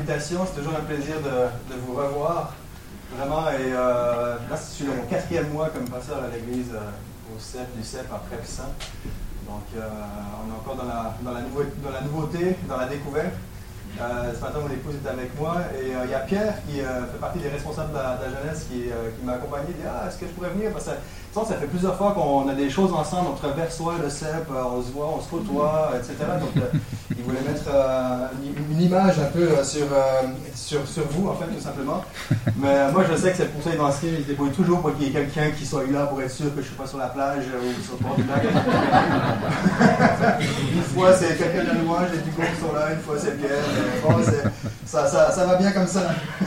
l'invitation. C'est toujours un plaisir de vous revoir. Vraiment, et là, c'est mon 4e mois comme pasteur à l'église au CEP, du CEP à Prêpes-Saint. Donc, on est encore dans la nouveauté, dans la découverte. Ce matin, mon épouse est avec moi et il y a Pierre qui fait partie des responsables de la jeunesse qui m'a accompagné. Il dit est-ce que je pourrais venir? Parce que ça fait plusieurs fois qu'on a des choses ensemble entre Versoix, le CEP, on se voit, on se côtoie, etc. Donc, il voulait mettre une image un peu sur vous, en fait, tout simplement. Mais moi, je sais que c'est le conseil d'ancien, il se débrouille toujours pour qu'il y ait quelqu'un qui soit là pour être sûr que je ne suis pas sur la plage ou sur le bord du lac. Une fois, c'est quelqu'un de la louange, les Ducos sont là, une fois, c'est Pierre. Bon, ça va bien comme ça.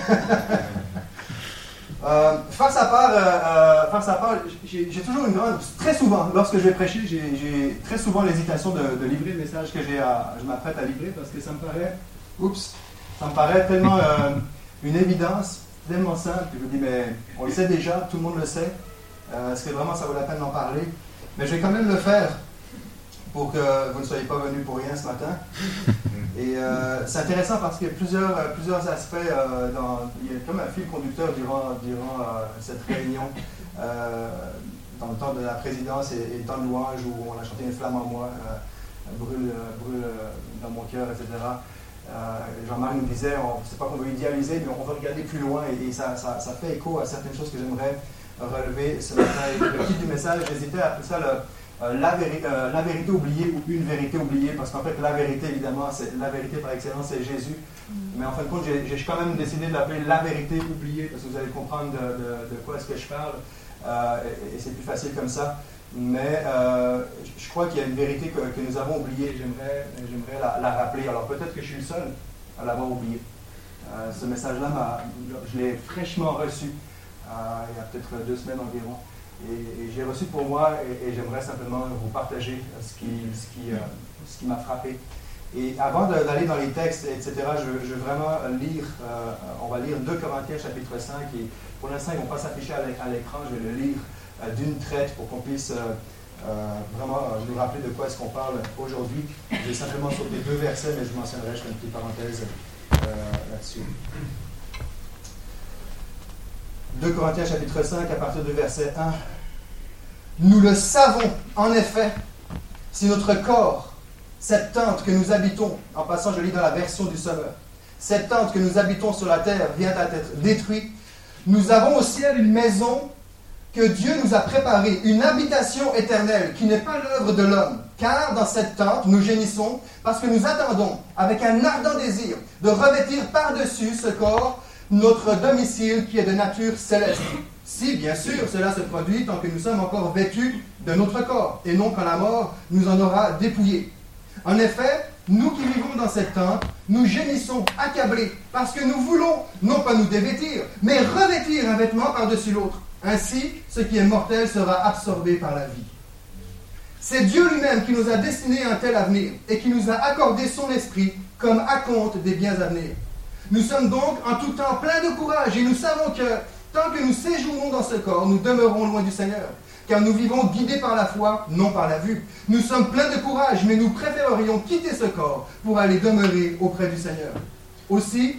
Face à part, j'ai toujours très souvent, lorsque je vais prêcher, j'ai très souvent l'hésitation de livrer le message que je m'apprête à livrer parce que ça me paraît tellement une évidence, tellement simple. Je me dis, mais on le sait déjà, tout le monde le sait. Est-ce que vraiment ça vaut la peine d'en parler? Mais je vais quand même le faire pour que vous ne soyez pas venus pour rien ce matin. Et c'est intéressant parce qu'il y a plusieurs aspects, il y a comme un fil conducteur durant cette réunion, dans le temps de la présidence et le temps de louange où on a chanté Une flamme en moi, brûle dans mon cœur, etc. Jean-Marc nous disait, c'est pas qu'on veut idéaliser, mais on veut regarder plus loin et ça fait écho à certaines choses que j'aimerais relever ce matin. Et le titre du message, j'hésitais à appeler ça la vérité oubliée ou une vérité oubliée, parce qu'en fait, la vérité, évidemment, la vérité par excellence, c'est Jésus. Mais en fin de compte, j'ai quand même décidé de l'appeler la vérité oubliée, parce que vous allez comprendre de quoi est-ce que je parle, et c'est plus facile comme ça. Mais je crois qu'il y a une vérité que nous avons oubliée, j'aimerais la rappeler. Alors peut-être que je suis le seul à l'avoir oublié. Ce message-là, je l'ai fraîchement reçu, il y a peut-être 2 semaines environ. Et j'ai reçu pour moi, et j'aimerais simplement vous partager ce qui m'a frappé. Et avant d'aller dans les textes, etc., je veux vraiment lire, on va lire 2 Corinthiens chapitre 5, et pour l'instant, ils ne vont pas s'afficher à l'écran, je vais le lire d'une traite pour qu'on puisse vraiment nous rappeler de quoi est-ce qu'on parle aujourd'hui. Je vais simplement sauter 2 versets, mais je mentionnerai, je fais une petite parenthèse là-dessus. 2 Corinthiens chapitre 5 à partir du verset 1. Nous le savons, en effet, si notre corps, cette tente que nous habitons, en passant je lis dans la version du Sommeur, cette tente que nous habitons sur la terre vient à être détruite, nous avons au ciel une maison que Dieu nous a préparée, une habitation éternelle qui n'est pas l'œuvre de l'homme. Car dans cette tente, nous gémissons parce que nous attendons, avec un ardent désir, de revêtir par-dessus ce corps notre domicile qui est de nature céleste. Si, bien sûr, cela se produit tant que nous sommes encore vêtus de notre corps, et non quand la mort nous en aura dépouillés. En effet, nous qui vivons dans cette tente, nous gémissons accablés, parce que nous voulons, non pas nous dévêtir, mais revêtir un vêtement par-dessus l'autre. Ainsi, ce qui est mortel sera absorbé par la vie. C'est Dieu lui-même qui nous a destiné un tel avenir, et qui nous a accordé son esprit comme acompte des biens à venir. Nous sommes donc en tout temps pleins de courage et nous savons que tant que nous séjournons dans ce corps, nous demeurons loin du Seigneur, car nous vivons guidés par la foi, non par la vue. Nous sommes pleins de courage, mais nous préférerions quitter ce corps pour aller demeurer auprès du Seigneur. Aussi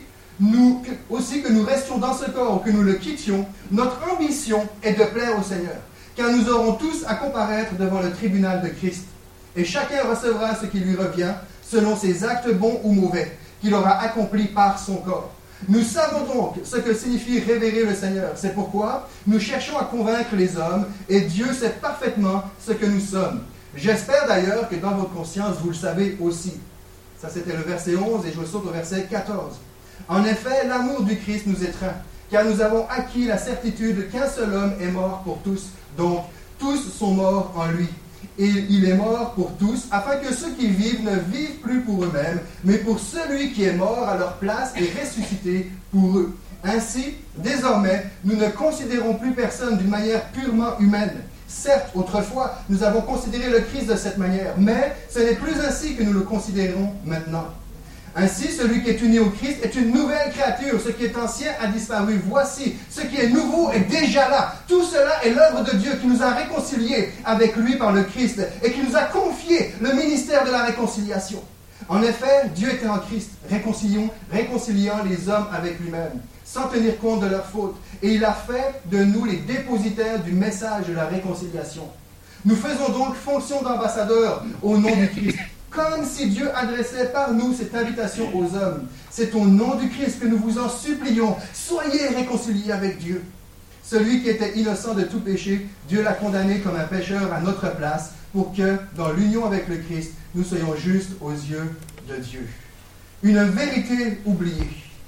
que nous restions dans ce corps ou que nous le quittions, notre ambition est de plaire au Seigneur, car nous aurons tous à comparaître devant le tribunal de Christ, et chacun recevra ce qui lui revient selon ses actes bons ou mauvais, qu'il aura accompli par son corps. Nous savons donc ce que signifie révérer le Seigneur. C'est pourquoi nous cherchons à convaincre les hommes, et Dieu sait parfaitement ce que nous sommes. J'espère d'ailleurs que dans votre conscience, vous le savez aussi. Ça, c'était le verset 11, et je saute au verset 14. En effet, l'amour du Christ nous étreint, car nous avons acquis la certitude qu'un seul homme est mort pour tous. Donc, tous sont morts en lui. Et il est mort pour tous, afin que ceux qui vivent ne vivent plus pour eux-mêmes, mais pour celui qui est mort à leur place et ressuscité pour eux. Ainsi, désormais, nous ne considérons plus personne d'une manière purement humaine. Certes, autrefois, nous avons considéré le Christ de cette manière, mais ce n'est plus ainsi que nous le considérons maintenant. Ainsi, celui qui est uni au Christ est une nouvelle créature. Ce qui est ancien a disparu. Voici, ce qui est nouveau est déjà là. Tout cela est l'œuvre de Dieu qui nous a réconciliés avec lui par le Christ et qui nous a confié le ministère de la réconciliation. En effet, Dieu était en Christ, réconciliant les hommes avec lui-même, sans tenir compte de leurs fautes, et il a fait de nous les dépositaires du message de la réconciliation. Nous faisons donc fonction d'ambassadeurs au nom du Christ, comme si Dieu adressait par nous cette invitation aux hommes. C'est au nom du Christ que nous vous en supplions, soyez réconciliés avec Dieu. Celui qui était innocent de tout péché, Dieu l'a condamné comme un pécheur à notre place, pour que, dans l'union avec le Christ, nous soyons justes aux yeux de Dieu. Une vérité oubliée.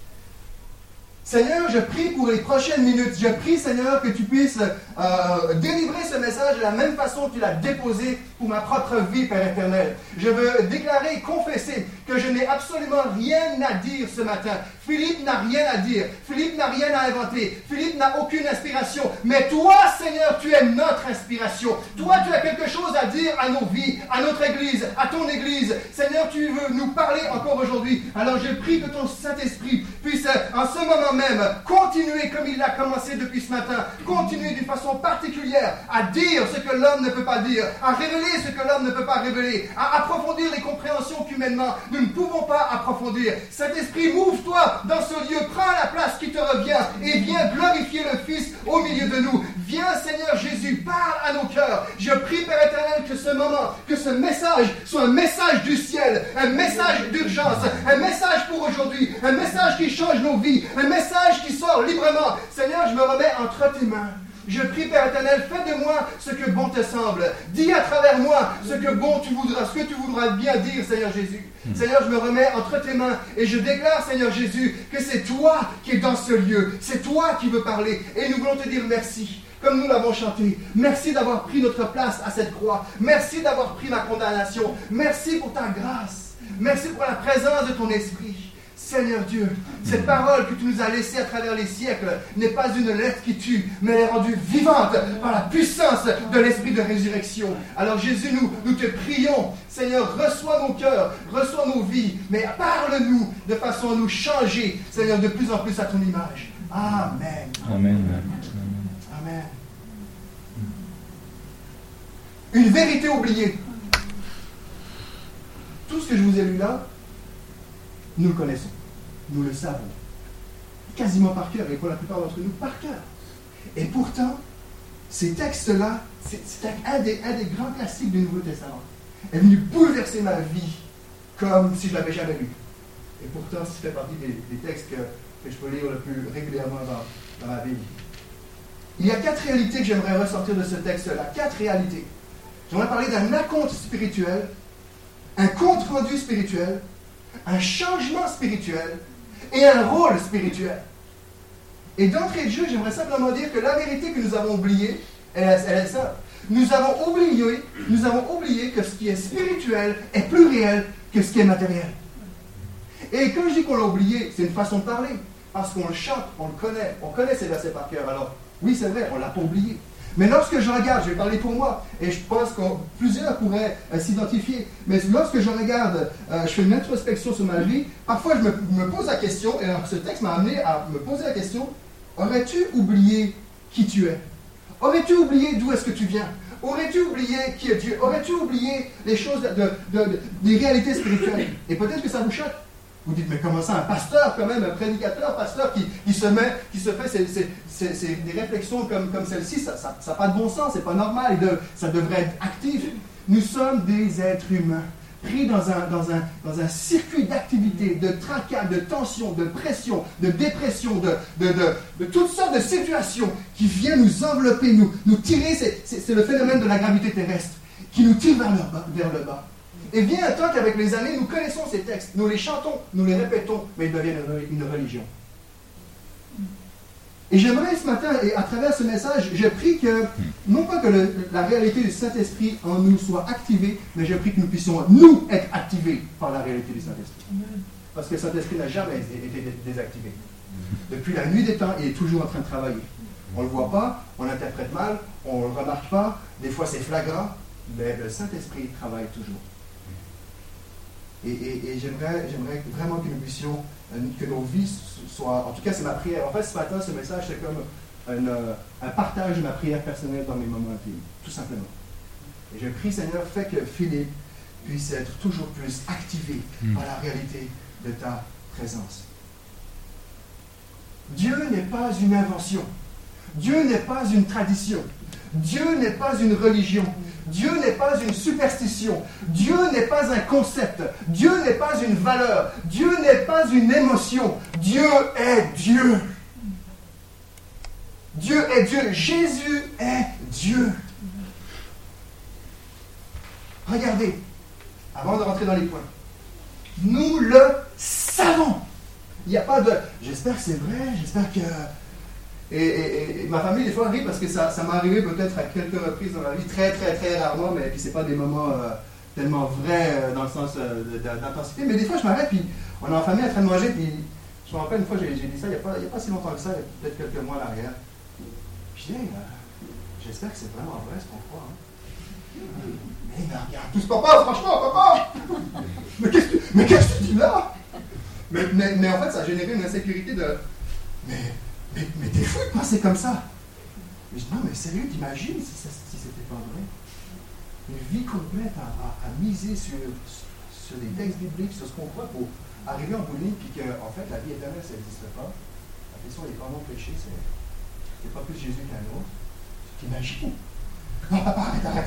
Seigneur, je prie pour les prochaines minutes. Je prie, Seigneur, que tu puisses délivrer ce message de la même façon que tu l'as déposé pour ma propre vie, Père éternel. Je veux déclarer et confesser que je n'ai absolument rien à dire ce matin. Philippe n'a rien à dire. Philippe n'a rien à inventer. Philippe n'a aucune inspiration. Mais toi, Seigneur, tu es notre inspiration. Toi, tu as quelque chose à dire à nos vies, à notre Église, à ton Église. Seigneur, tu veux nous parler encore aujourd'hui. Alors je prie que ton Saint-Esprit puisse, en ce moment même, continuer comme il l'a commencé depuis ce matin. Continuer d'une façon particulière à dire ce que l'homme ne peut pas dire, à révéler ce que l'homme ne peut pas révéler, à approfondir les compréhensions qu'humainement nous ne pouvons pas approfondir. Saint-Esprit, mouve-toi dans ce lieu, prends la place qui te revient et viens glorifier le Fils au milieu de nous. Viens, Seigneur Jésus, parle à nos cœurs. Je prie, Père éternel, que ce moment, que ce message soit un message du ciel, un message d'urgence, un message pour aujourd'hui, un message qui change nos vies, un message qui sort librement. Seigneur, je me remets entre tes mains. Je prie, Père éternel, fais de moi ce que bon te semble. Dis à travers moi ce que bon tu voudras, ce que tu voudras bien dire, Seigneur Jésus. Seigneur, je me remets entre tes mains et je déclare, Seigneur Jésus, que c'est toi qui es dans ce lieu. C'est toi qui veux parler. Et nous voulons te dire merci. Comme nous l'avons chanté, merci d'avoir pris notre place à cette croix. Merci d'avoir pris ma condamnation. Merci pour ta grâce. Merci pour la présence de ton esprit. Seigneur Dieu, cette parole que tu nous as laissée à travers les siècles n'est pas une lettre qui tue, mais elle est rendue vivante par la puissance de l'esprit de résurrection. Alors Jésus, nous te prions, Seigneur, reçois nos cœurs, reçois nos vies, mais parle-nous de façon à nous changer, Seigneur, de plus en plus à ton image. Amen. Amen. Amen. Une vérité oubliée. Tout ce que je vous ai lu là, nous le connaissons, nous le savons, quasiment par cœur, et pour la plupart d'entre nous, par cœur. Et pourtant, ces textes-là, c'est un des grands classiques du Nouveau Testament. Elle est venue bouleverser ma vie, comme si je ne l'avais jamais lu. Et pourtant, ça fait partie des textes que je peux lire le plus régulièrement dans ma Bible. Il y a 4 réalités que j'aimerais ressortir de ce texte-là, 4 réalités. J'aimerais parler d'un acompte spirituel, un compte-rendu spirituel, un changement spirituel et un rôle spirituel. Et d'entrée de jeu, j'aimerais simplement dire que la vérité que nous avons oubliée, elle est ça. Nous avons oublié que ce qui est spirituel est plus réel que ce qui est matériel. Et quand je dis qu'on l'a oublié, c'est une façon de parler. Parce qu'on le chante, on connaît ces versets par cœur. Alors, oui, c'est vrai, on ne l'a pas oublié. Mais lorsque je regarde, je vais parler pour moi, et je pense que plusieurs pourraient s'identifier, mais lorsque je regarde, je fais une introspection sur ma vie, parfois je me pose la question, et alors ce texte m'a amené à me poser la question, aurais-tu oublié qui tu es? Aurais-tu oublié d'où est-ce que tu viens? Aurais-tu oublié qui est Dieu? Aurais-tu oublié les choses, des réalités spirituelles? Et peut-être que ça vous choque. Vous dites, mais comment ça, un pasteur quand même, un prédicateur, pasteur qui se fait des réflexions comme celle-ci, ça n'a pas de bon sens, c'est pas normal, ça devrait être actif. Nous sommes des êtres humains, pris dans un circuit d'activité, de tracas, de tensions, de pression, de dépression, de toutes sortes de situations qui viennent nous envelopper, nous tirer, c'est le phénomène de la gravité terrestre, qui nous tire vers le bas. Et vient un temps qu'avec les années, nous connaissons ces textes, nous les chantons, nous les répétons, mais ils deviennent une religion. Et j'aimerais ce matin, et à travers ce message, je prie que, non pas que la réalité du Saint-Esprit en nous soit activée, mais je prie que nous puissions, nous, être activés par la réalité du Saint-Esprit. Parce que le Saint-Esprit n'a jamais été désactivé. Depuis la nuit des temps, il est toujours en train de travailler. On ne le voit pas, on l'interprète mal, on ne le remarque pas, des fois c'est flagrant, mais le Saint-Esprit travaille toujours. Et j'aimerais vraiment que nous puissions, que nos vies soient, en tout cas c'est ma prière. En fait, ce matin, ce message, c'est comme un partage de ma prière personnelle dans mes moments intimes, tout simplement. Et je prie, Seigneur, fais que Philippe puisse être toujours plus activé par la réalité de ta présence. Dieu n'est pas une invention. Dieu n'est pas une tradition. Dieu n'est pas une religion. Dieu n'est pas une superstition. Dieu n'est pas un concept. Dieu n'est pas une valeur. Dieu n'est pas une émotion. Dieu est Dieu. Dieu est Dieu. Jésus est Dieu. Regardez, avant de rentrer dans les points, nous le savons. Il n'y a pas de... J'espère que c'est vrai, j'espère que... Et ma famille, des fois, rit parce que ça m'est arrivé peut-être à quelques reprises dans la vie, très, très, très rarement, mais puis c'est pas des moments tellement vrais dans le sens d'intensité. Mais des fois, je m'arrête, puis on est en famille en train de manger, puis je me rappelle une fois, j'ai dit ça il n'y a pas si longtemps que ça, il y a peut-être quelques mois en arrière. Puis je dis, j'espère que c'est vraiment vrai ce qu'on croit. Mais regarde, tous papa, franchement, papa! Mais qu'est-ce que tu dis là? Mais en fait, ça a généré une insécurité de... Mais t'es fou de penser comme ça. Mais je dis, non, mais sérieux, t'imagines si c'était pas vrai? Une vie complète à miser sur des textes bibliques, sur ce qu'on croit pour arriver en bout de ligne, puis qu'en fait, la vie éternelle, ça n'existe pas. La question des pardons de péché, c'est pas plus Jésus qu'un autre. T'imagines? Non, papa, arrête.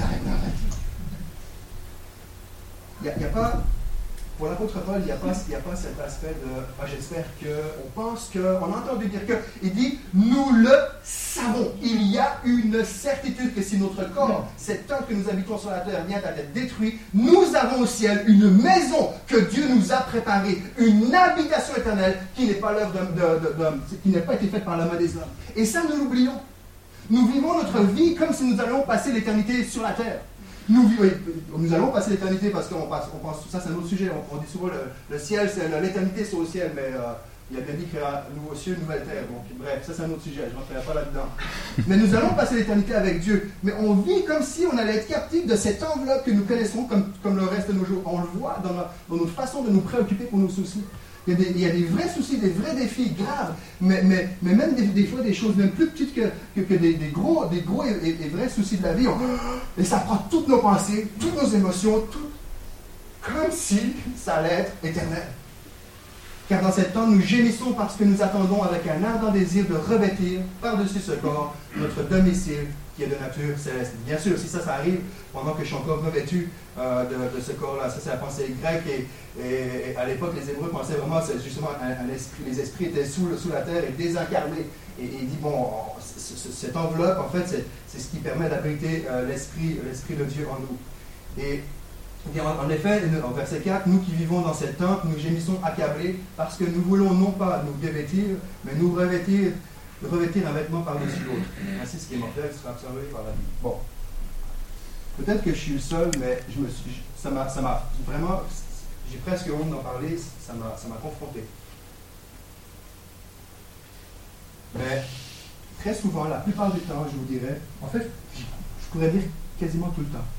Il n'y a pas... Pour l'apôtre Paul, il n'y a pas cet aspect de j'espère qu'on pense qu'on a entendu dire que. Il dit nous le savons. Il y a une certitude que si notre corps, cette temple que nous habitons sur la terre, vient à être détruit, nous avons au ciel une maison que Dieu nous a préparée, une habitation éternelle qui n'est pas l'œuvre d'homme, qui n'a pas été faite par la main des hommes. Et ça, nous l'oublions. Nous vivons notre vie comme si nous allions passer l'éternité sur la terre. Nous allons passer l'éternité parce qu'on pense, ça c'est un autre sujet, on dit souvent le ciel, c'est l'éternité sur le ciel, mais il a bien dit qu'il y aura un nouveau ciel, une nouvelle terre, donc bref, ça c'est un autre sujet, je ne rentrerai pas là-dedans. Mais nous allons passer l'éternité avec Dieu, mais on vit comme si on allait être captif de cette enveloppe que nous connaissons comme le reste de nos jours. On le voit dans notre façon de nous préoccuper pour nos soucis. Il y a des vrais soucis, des vrais défis graves, mais même des fois des choses même plus petites que des gros et vrais soucis de la vie. Et ça prend toutes nos pensées, toutes nos émotions, comme si ça allait être éternel. Car dans cet temps, nous gémissons parce que nous attendons avec un ardent désir de revêtir par-dessus ce corps notre domicile qui est de nature céleste. Bien sûr, si ça arrive pendant que je suis encore revêtu de ce corps-là, ça c'est la pensée grecque et à l'époque les Hébreux pensaient vraiment c'est justement un esprit, les esprits étaient sous la terre et désincarnés. Et il dit bon, cette enveloppe en fait c'est ce qui permet d'abriter l'esprit de Dieu en nous. Et en effet, en verset 4, nous qui vivons dans cette tente, nous gémissons accablés parce que nous voulons non pas nous dévêtir, mais nous revêtir un vêtement par-dessus l'autre. Ainsi, ce qui est mortel sera absorbé par la vie. Bon. Peut-être que je suis le seul, mais ça m'a vraiment, j'ai presque honte d'en parler, ça m'a confronté. Mais très souvent, la plupart du temps, je vous dirais, en fait, je pourrais dire quasiment tout le temps,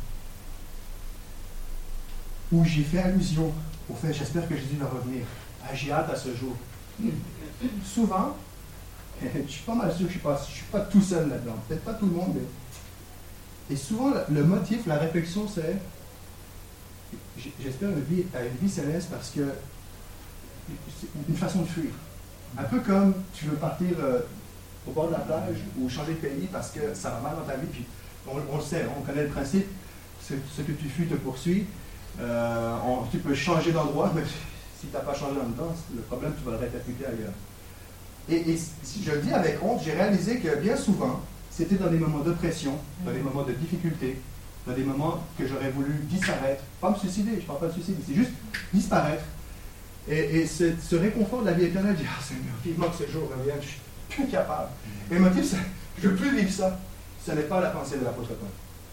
où j'ai fait allusion au fait, j'espère que Jésus va revenir. J'ai hâte à ce jour. Souvent, je suis pas mal sûr que je ne suis pas tout seul là-dedans. Peut-être pas tout le monde, mais... Et souvent, le motif, la réflexion, c'est j'espère une vie céleste parce que c'est une façon de fuir. Un peu comme tu veux partir au bord de la plage ou changer de pays parce que ça va mal dans ta vie. Puis on le sait, on connaît le principe. Ce que tu fuis te poursuit. Tu peux changer d'endroit, mais si tu n'as pas changé en dedans, le problème, tu vas le répercuter ailleurs. Et si je le dis avec honte, j'ai réalisé que bien souvent, c'était dans des moments de pression, dans des moments de difficulté, dans des moments que j'aurais voulu disparaître. Pas me suicider, je ne parle pas de suicide, c'est juste disparaître. Et ce réconfort de la vie éternelle, je dis, Seigneur, vivement que ce jour revienne, je suis plus capable. Et le motif, c'est, je ne veux plus vivre ça. Ce n'est pas la pensée de l'apôtre Paul.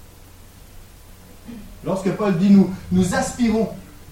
Lorsque Paul dit nous aspirons,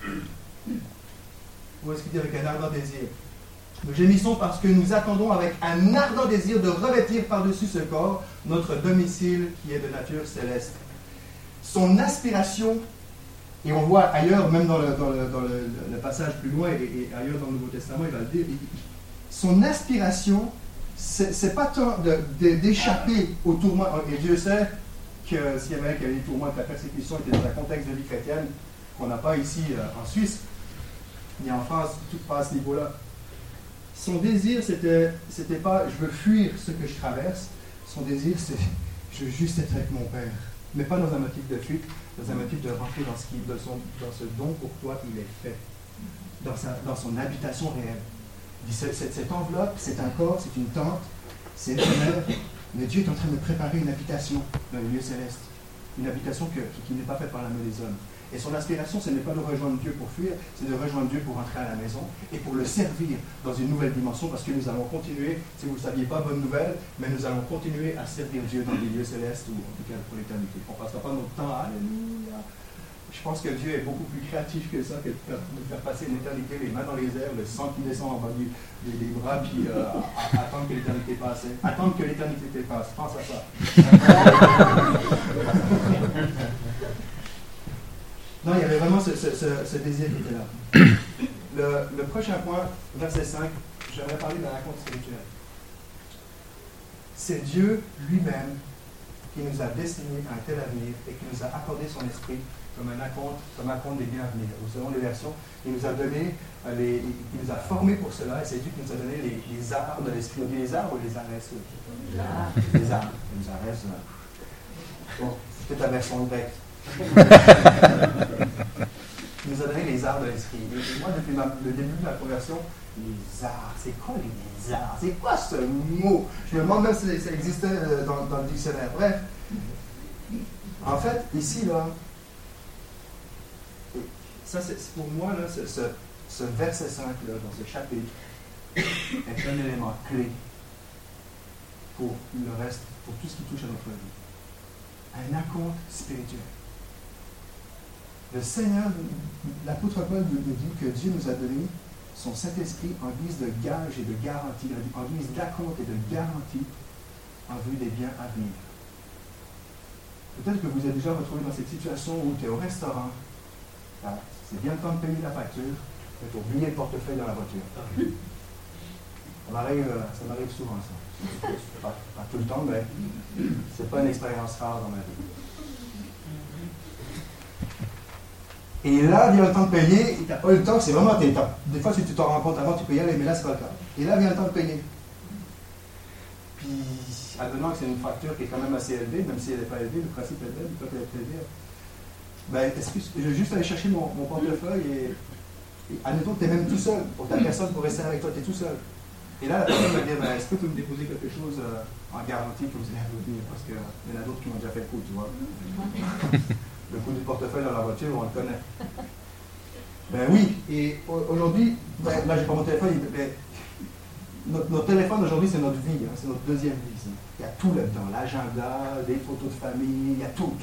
ou est-ce qu'il dit avec un ardent désir? Nous gémissons parce que nous attendons avec un ardent désir de revêtir par-dessus ce corps notre domicile qui est de nature céleste. Son aspiration, et on voit ailleurs, même dans le passage plus loin et ailleurs dans le Nouveau Testament, il va le dire, son aspiration, c'est pas tant d'échapper au tourment, et Dieu sait que s'il y avait un qui avait des tourments et que la persécution était dans un contexte de vie chrétienne, qu'on n'a pas ici en Suisse, ni en France, tout pas à ce niveau-là. Son désir, c'était pas je veux fuir ce que je traverse. Son désir, c'est je veux juste être avec mon Père. Mais pas dans un motif de fuite, dans un motif de rentrer dans ce don pour toi il est fait. Dans son habitation réelle. Cette enveloppe, c'est un corps, c'est une tente, c'est une demeure, mais Dieu est en train de préparer une habitation dans les lieux célestes. Une habitation qui n'est pas faite par la main des hommes. Et son aspiration, ce n'est pas de rejoindre Dieu pour fuir, c'est de rejoindre Dieu pour entrer à la maison et pour le servir dans une nouvelle dimension, parce que nous allons continuer, si vous ne le saviez pas, bonne nouvelle, mais nous allons continuer à servir Dieu dans les lieux célestes, ou en tout cas pour l'éternité. On ne passera pas notre temps à Alléluia. Je pense que Dieu est beaucoup plus créatif que ça, que de faire passer une éternité les mains dans les airs, le sang qui descend en bas des bras, puis attendre que l'éternité passe. Attendre que l'éternité passe. Pense à ça. Non, il y avait vraiment ce désir qui était là. Le prochain point, verset 5, j'aimerais parler de la raconte spirituelle. C'est Dieu lui-même qui nous a destiné à un tel avenir et qui nous a accordé son esprit comme un acompte des biens à venir. Ou selon les versions, il nous a donné, il nous a formés pour cela, et c'est Dieu qui nous a donné les arts de l'esprit. On dit les arts ou les arts? Les arts. Les arts. Bon, c'est peut-être la version grecque. Il nous a donné les arts de l'esprit. Et moi, depuis le début de ma conversion, les arts, c'est quoi les arts? C'est quoi ce mot? Je me demande même si ça existait dans le dictionnaire. Bref. En fait, ici, là, ça, c'est pour moi, là, ce verset 5, là, dans ce chapitre, est un élément clé pour le reste, pour tout ce qui touche à notre vie. Un acompte spirituel. Le Seigneur, l'apôtre Paul nous dit que Dieu nous a donné son Saint-Esprit en guise de gage et de garantie, en guise d'acompte et de garantie en vue des biens à venir. Peut-être que vous êtes déjà retrouvé dans cette situation où tu es au restaurant, c'est bien le temps de payer la facture, mais tu as oublié le portefeuille dans la voiture. Ça m'arrive souvent, ça. Pas tout le temps, mais c'est pas une expérience rare dans ma vie. Et là, vient le temps de payer, tu n'as pas eu le temps, c'est vraiment tes temps. Des fois, si tu t'en rends compte avant, tu peux y aller, mais là, c'est pas le cas. Et là, vient le temps de payer. Puis, advenant que c'est une facture qui est quand même assez élevée, même si elle n'est pas élevée, le principe est élevé, quand elle est élevée. Ben, excuse, je vais juste aller chercher mon portefeuille et admettons que tu es même tout seul, pour ta personne pour rester avec toi, tu es tout seul. Et là, la personne va dire, ben, est-ce que tu peux me déposer quelque chose en garantie que vous allez revenir? Parce qu'il y en a d'autres qui m'ont déjà fait le coup, tu vois. Le coup du portefeuille dans la voiture, on le connaît. Ben oui, et aujourd'hui, ben, là, j'ai pas mon téléphone, ben, notre téléphone aujourd'hui, c'est notre vie, hein, c'est notre deuxième vie. Ici. Il y a tout là-dedans, l'agenda, les photos de famille, il y a tout.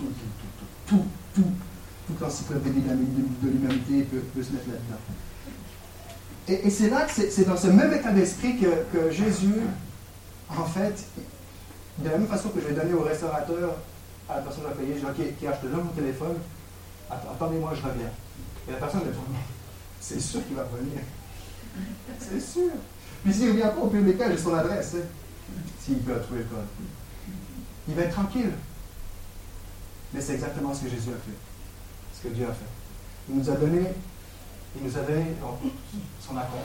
Toute l'encyclopédie de l'humanité peut se mettre là-dedans. Et c'est là que c'est dans ce même état d'esprit que Jésus, en fait, de la même façon que je vais donner au restaurateur, à la personne à payer, je dis, OK, je te donne mon téléphone, attendez-moi, je reviens. Et la personne me dit, c'est sûr qu'il va revenir. C'est sûr. Puis s'il ne revient pas, au pire des cas, j'ai son adresse, hein, s'il peut trouver le code. Il va être tranquille. Mais c'est exactement ce que Jésus a fait. Ce que Dieu a fait. Il nous a donné son acompte.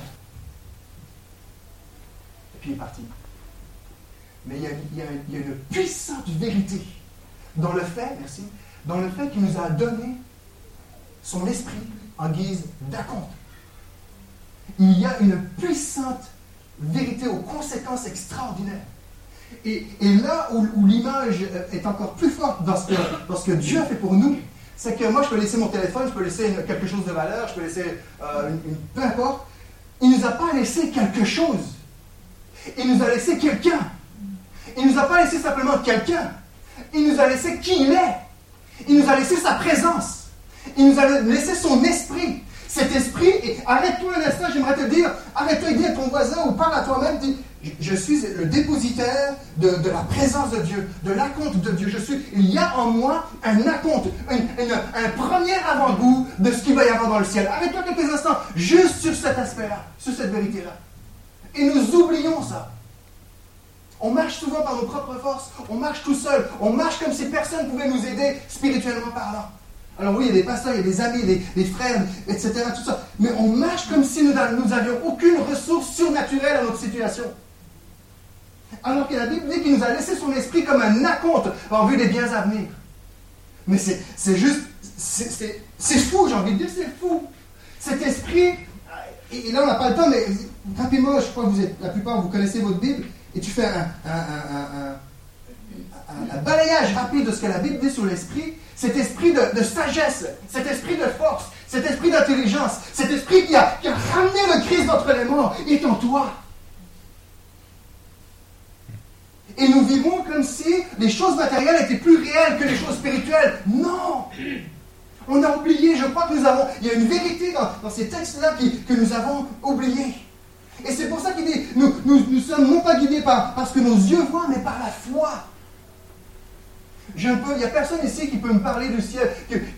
Et puis il est parti. Mais il y a une puissante vérité dans le fait qu'il nous a donné son esprit en guise d'acompte. Il y a une puissante vérité aux conséquences extraordinaires. Et là où l'image est encore plus forte dans ce que Dieu a fait pour nous, c'est que moi, je peux laisser mon téléphone, je peux laisser quelque chose de valeur, je peux laisser peu importe. Il ne nous a pas laissé quelque chose. Il nous a laissé quelqu'un. Il ne nous a pas laissé simplement quelqu'un. Il nous a laissé qui il est. Il nous a laissé sa présence. Il nous a laissé son esprit. Cet esprit, et arrête-toi un instant, j'aimerais te dire, arrête-toi et dis à ton voisin ou parle à toi-même, dis, je suis le dépositaire de la présence de Dieu, de l'acompte de Dieu. Il y a en moi un acompte, un premier avant-goût de ce qu'il va y avoir dans le ciel. Arrête-toi quelques instants, juste sur cet aspect-là, sur cette vérité-là. Et nous oublions ça. On marche souvent par nos propres forces, on marche tout seul, on marche comme si personne ne pouvait nous aider spirituellement parlant. Alors oui, il y a des pasteurs, il y a des amis, des frères, etc., tout ça. Mais on marche comme si nous n'avions aucune ressource surnaturelle à notre situation. Alors que la Bible dit qu'il nous a laissé son esprit comme un acompte en vue des biens à venir. Mais c'est juste, c'est fou, j'ai envie de dire, c'est fou. Cet esprit, et là on n'a pas le temps, mais rapidement, je crois que la plupart vous connaissez votre Bible, et tu fais un balayage rapide de ce que la Bible dit sur l'esprit, cet esprit de sagesse, cet esprit de force, cet esprit d'intelligence, cet esprit qui a ramené le Christ d'entre les morts est en toi. Et nous vivons comme si les choses matérielles étaient plus réelles que les choses spirituelles. Non! On a oublié, je crois que il y a une vérité dans ces textes-là que nous avons oublié. Et c'est pour ça qu'il dit, nous sommes non pas guidés par ce que nos yeux voient, mais par la foi. Il n'y a personne ici qui peut me parler du ciel,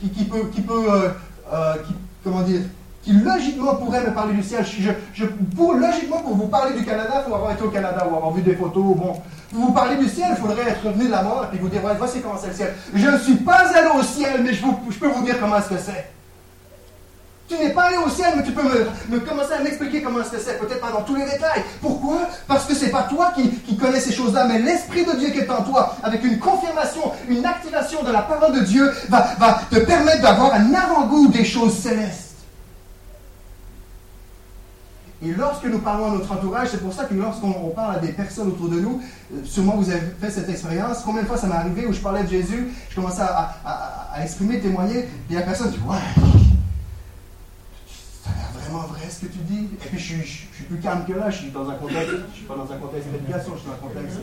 qui logiquement pourrait me parler du ciel. Logiquement, pour vous parler du Canada, il faut avoir été au Canada ou avoir vu des photos. Bon, pour vous parler du ciel, il faudrait être revenu de la mort et vous dire, ouais, voici comment c'est le ciel. Je ne suis pas allé au ciel, mais je peux vous dire comment est-ce que c'est. Tu n'es pas allé au ciel, mais tu peux me commencer à m'expliquer comment est-ce que c'est, peut-être pas dans tous les détails. Pourquoi? Parce que ce n'est pas toi qui connais ces choses-là, mais l'Esprit de Dieu qui est en toi, avec une confirmation, une activation de la parole de Dieu, va te permettre d'avoir un avant-goût des choses célestes. Et lorsque nous parlons à notre entourage, c'est pour ça que lorsqu'on parle à des personnes autour de nous, sûrement vous avez fait cette expérience, combien de fois ça m'est arrivé où je parlais de Jésus, je commençais à exprimer, témoigner, et la personne dit « Ouais, ça a l'air vraiment vrai ce que tu dis. » Et puis je suis plus calme que là, je suis dans un contexte, je suis pas dans un contexte d'éducation, je suis dans un contexte...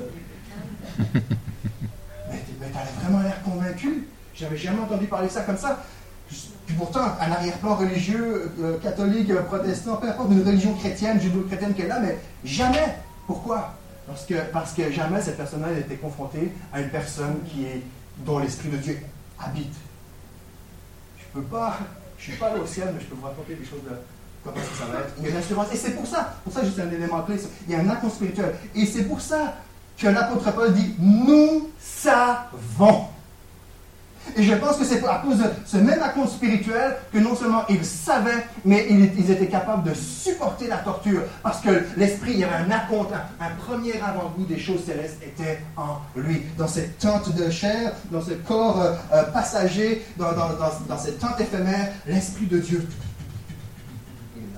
Mais tu as vraiment l'air convaincu. J'avais jamais entendu parler de ça comme ça. Puis pourtant, un arrière-plan religieux, catholique, protestant, peu importe, une religion chrétienne, judéo-chrétienne qu'elle a, mais jamais. Pourquoi? Parce que jamais cette personne-là a été confrontée à une personne dont l'Esprit de Dieu habite. Je ne suis pas allé au ciel, mais je peux vous raconter des choses de comment ça va être. Il y a une assurance. Et c'est pour ça juste un élément clé, il y a un acte spirituel. Et c'est pour ça que l'apôtre Paul dit, nous savons. Et je pense que c'est à cause de ce même acompte spirituel que non seulement ils savaient, mais ils étaient capables de supporter la torture. Parce que l'esprit, il y avait un acompte, un premier avant-goût des choses célestes était en lui. Dans cette tente de chair, dans ce corps passager, dans cette tente éphémère, l'Esprit de Dieu est là.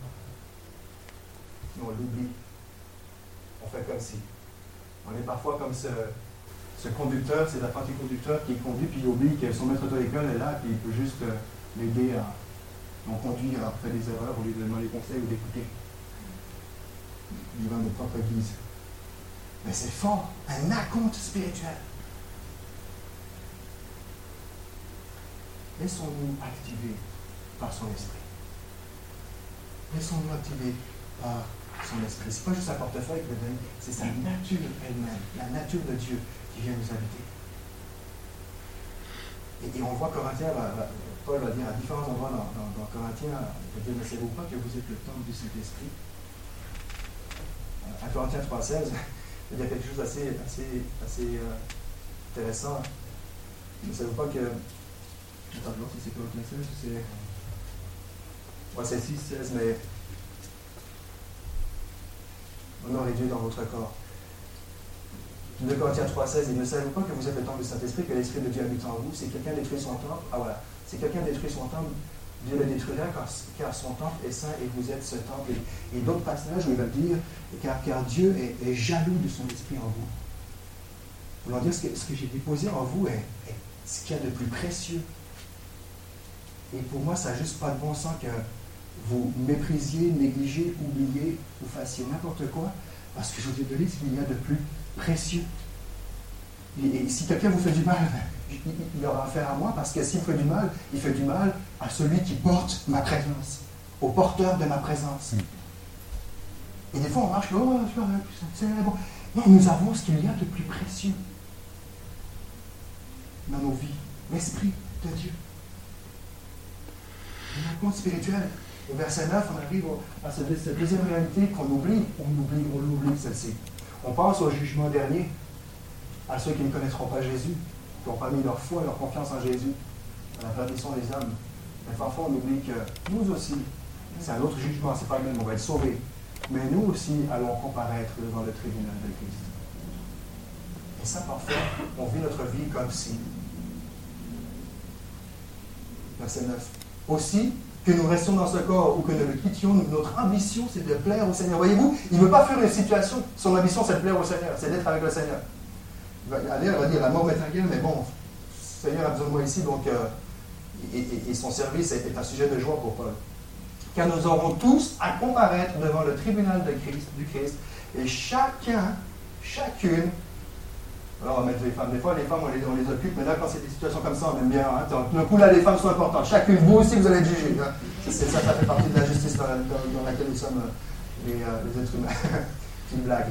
Et on l'oublie. On fait comme si. On est parfois comme ce conducteur, c'est l'apprenti conducteur qui conduit, puis il oublie que son maître de l'école est là, puis il peut juste l'aider à conduire, à faire des erreurs, au lieu de demander des conseils ou d'écouter. Vivant de propre guise. Mais c'est fort, un acompte spirituel. Laissons-nous activer par son esprit. Laissons-nous activer par son esprit. C'est pas juste un portefeuille qui le donne, c'est sa nature elle-même, la nature de Dieu qui vient nous habiter. Et on voit Corinthiens, Paul va dire à différents endroits dans Corinthiens, il va dire, ne savez-vous pas que vous êtes le temple du Saint-Esprit? À Corinthiens 3,16, il y a quelque chose d'assez intéressant. Ne savez-vous pas que... Attends, si c'est Corinthiens 16 ou c'est... Ouais, c'est 6,16, mais... Honorez Dieu dans votre corps. 2 Corinthiens 3,16, et ne savez-vous pas que vous êtes le temple du Saint-Esprit, que l'Esprit de Dieu habite en vous? Si quelqu'un détruit son temple, si quelqu'un détruit son temple, Dieu le détruira, car son temple est saint et vous êtes ce temple. Et d'autres passages où il va dire, car Dieu est jaloux de son esprit en vous. Voulant dire, ce que j'ai déposé en vous est ce qu'il y a de plus précieux. Et pour moi, ça n'a juste pas de bon sens que vous méprisiez, négligez, oubliez ou fassiez n'importe quoi, parce que je vous ai donné ce qu'il y a de plus précieux. Et si quelqu'un vous fait du mal, il aura affaire à moi, parce que s'il fait du mal, il fait du mal à celui qui porte ma présence, au porteur de ma présence. Et des fois, on marche, c'est bon. Non, nous avons ce qu'il y a de plus précieux dans nos vies, l'Esprit de Dieu. Un compte spirituel. Au verset 9, on arrive à cette deuxième réalité qu'on oublie. On l'oublie, celle-ci. On pense au jugement dernier, à ceux qui ne connaîtront pas Jésus, qui n'ont pas mis leur foi, leur confiance en Jésus. à la perdition des hommes. Mais parfois, on oublie que nous aussi, c'est un autre jugement, c'est pas le même, on va être sauvés. Mais nous aussi allons comparaître devant le tribunal de Christ. Et ça, parfois, on vit notre vie comme si. Verset 9. Aussi, que nous restions dans ce corps ou que nous le quittions, notre ambition, c'est de plaire au Seigneur. Voyez-vous, il ne veut pas fuir une situation. Son ambition, c'est de plaire au Seigneur, c'est d'être avec le Seigneur. Allez, on va dire, la mort m'est mais bon, le Seigneur a besoin de moi ici, donc, et son service est un sujet de joie pour Paul. Car nous aurons tous à comparaître devant le tribunal du Christ, et chacune, alors on va mettre les femmes, des fois les femmes on les occupe, mais là quand c'est des situations comme ça, on aime bien, hein, d'un coup là les femmes sont importantes, chacune, vous aussi vous allez être jugés, hein. Ça fait partie de la justice dans laquelle nous sommes les êtres humains. C'est une blague.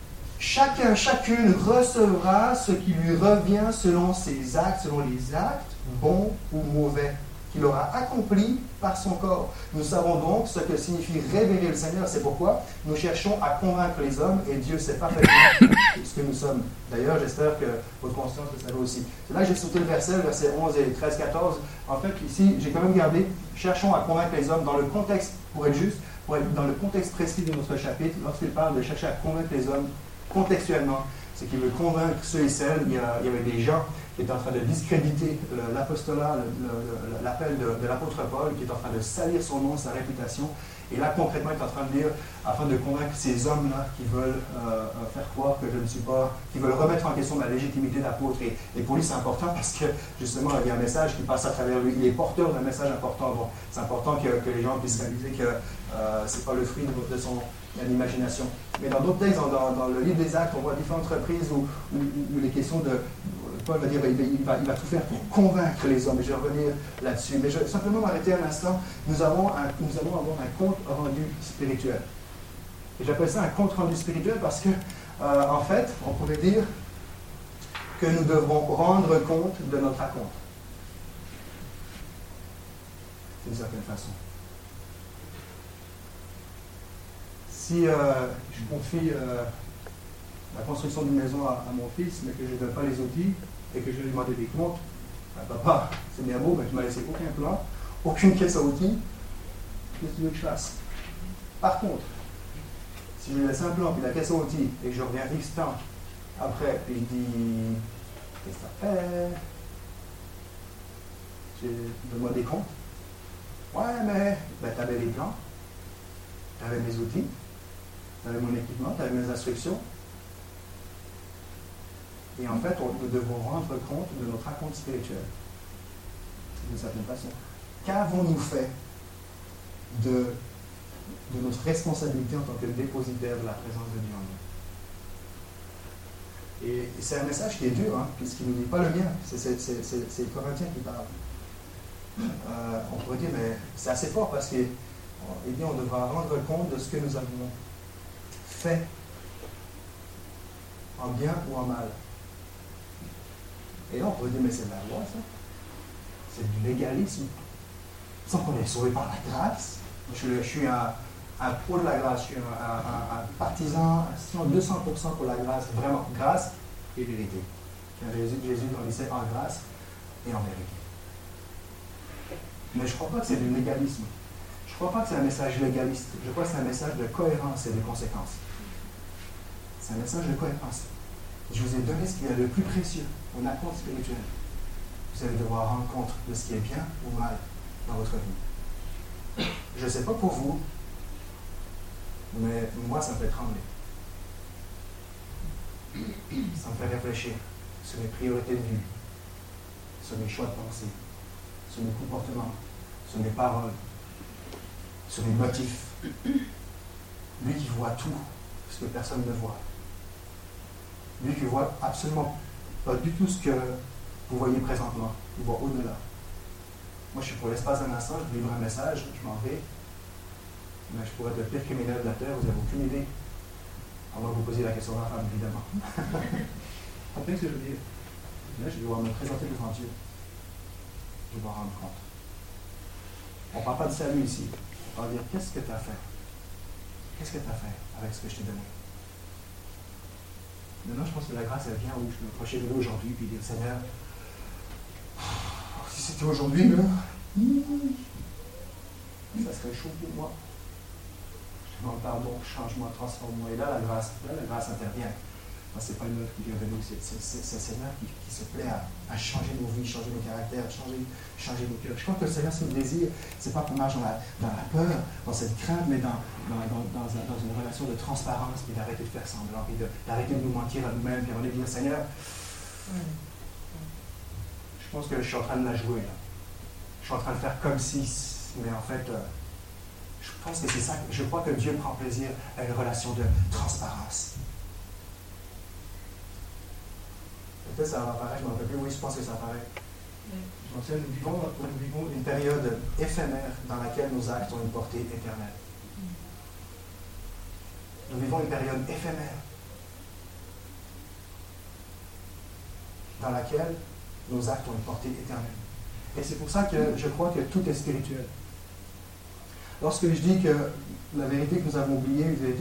Chacune recevra ce qui lui revient selon ses actes, selon les actes, bons ou mauvais, qu'il aura accompli par son corps. Nous savons donc ce que signifie révérer le Seigneur. C'est pourquoi nous cherchons à convaincre les hommes et Dieu sait parfaitement ce que nous sommes. D'ailleurs, j'espère que votre conscience le savait aussi. C'est là que j'ai sauté le verset 11 et 13, 14. En fait, ici, j'ai quand même gardé « cherchons à convaincre les hommes » dans le contexte, pour être juste, dans le contexte précis de notre chapitre, lorsqu'il parle de chercher à convaincre les hommes contextuellement, c'est qu'il veut convaincre ceux et celles. Il y avait des gens qui étaient en train de discréditer l'apostolat, l'appel de l'apôtre Paul, qui est en train de salir son nom, sa réputation. Et là, concrètement, il est en train de dire, afin de convaincre ces hommes-là qui veulent faire croire que je ne suis pas, qui veulent remettre en question ma légitimité d'apôtre. Et pour lui, c'est important parce que, justement, il y a un message qui passe à travers lui. Il est porteur d'un message important. Donc, c'est important que les gens puissent réaliser que ce n'est pas le fruit de son imagination. Mais dans d'autres textes, dans le livre des Actes, on voit différentes reprises où les questions de... Paul va dire il va tout faire pour convaincre les hommes. Et je vais revenir là-dessus. Mais je vais simplement m'arrêter un instant. Nous allons avoir un compte rendu spirituel. Et j'appelle ça un compte rendu spirituel parce que, en fait, on pourrait dire que nous devrons rendre compte de notre raconte. D'une certaine façon. Si je confie la construction d'une maison à mon fils, mais que je ne donne pas les outils et que je lui demande des comptes, papa, c'est bien beau, mais tu ne m'as laissé aucun plan, aucune caisse à outils, qu'est-ce que tu veux que je fasse? Par contre, si je lui laisse un plan puis la caisse à outils et que je reviens X temps après, puis je dis qu'est-ce que tu as fait? Donne-moi des comptes. Ouais, mais tu avais les plans, tu avais mes outils, tu avais mon équipement, tu avais mes instructions. Et en fait, nous devons rendre compte de notre raconte spirituelle, d'une certaine façon. Qu'avons-nous fait de notre responsabilité en tant que dépositaire de la présence de Dieu en nous? Et c'est un message qui est dur, hein, puisqu'il ne nous dit pas le mien, c'est les Corinthiens qui parlent. On pourrait dire, mais c'est assez fort parce que, eh bien, on devra rendre compte de ce que nous avons fait, en bien ou en mal. Et là, on pourrait dire, mais c'est de la loi, ça. C'est du légalisme. Sans qu'on est sauvé par la grâce. Je suis un pro de la grâce. Je suis un partisan à 200% pour la grâce. Vraiment, grâce et vérité. Jésus grandissait en grâce et en vérité. Mais je ne crois pas que c'est du légalisme. Je ne crois pas que c'est un message légaliste. Je crois que c'est un message de cohérence et de conséquence. C'est un message de cohérence. Je vous ai donné ce qu'il y a de plus précieux, mon raconte spirituel. Vous allez devoir rendre compte de ce qui est bien ou mal dans votre vie. Je ne sais pas pour vous, mais moi, ça me fait trembler. Ça me fait réfléchir sur mes priorités de vie, sur mes choix de pensée, sur mes comportements, sur mes paroles, sur mes motifs. Lui qui voit tout, ce que personne ne voit. Lui qui voit absolument pas du tout ce que vous voyez présentement. Il voit au-delà. Moi, je suis pour l'espace d'un instant, je livre un message, je m'en vais. Mais je pourrais être le pire criminel de la terre, vous n'avez aucune idée. On va vous poser la question de la femme, évidemment. Vous comprenez ce que je veux dire? Là, je vais devoir me présenter devant Dieu. Je vais devoir rendre compte. On ne parle pas de salut ici. On va dire, qu'est-ce que tu as fait? Qu'est-ce que tu as fait avec ce que je t'ai donné? Maintenant, je pense que la grâce, elle vient où je peux approcher de lui aujourd'hui et dire, Seigneur, Si c'était aujourd'hui, là, ça serait chaud pour moi. Je demande pardon, changement, transforme-moi. Et là, la grâce intervient. Ce n'est pas une œuvre qui vient de nous, c'est le Seigneur qui se plaît à changer nos vies, changer nos caractères, changer nos cœurs. Je crois que le Seigneur, son désir, ce n'est pas qu'on marche dans la peur, dans cette crainte, mais dans une relation de transparence, puis d'arrêter de faire semblant, puis d'arrêter de nous mentir à nous-mêmes, puis on est dire, Seigneur, je pense que je suis en train de la jouer, là. Je suis en train de faire comme si, mais en fait, je pense que c'est ça, je crois que Dieu prend plaisir à une relation de transparence. Peut-être ça va apparaître, je ne m'en rappelle plus. Oui, je pense que ça apparaît. Nous vivons une période éphémère dans laquelle nos actes ont une portée éternelle. Nous vivons une période éphémère dans laquelle nos actes ont une portée éternelle. Et c'est pour ça que je crois que tout est spirituel. Lorsque je dis que la vérité que nous avons oubliée,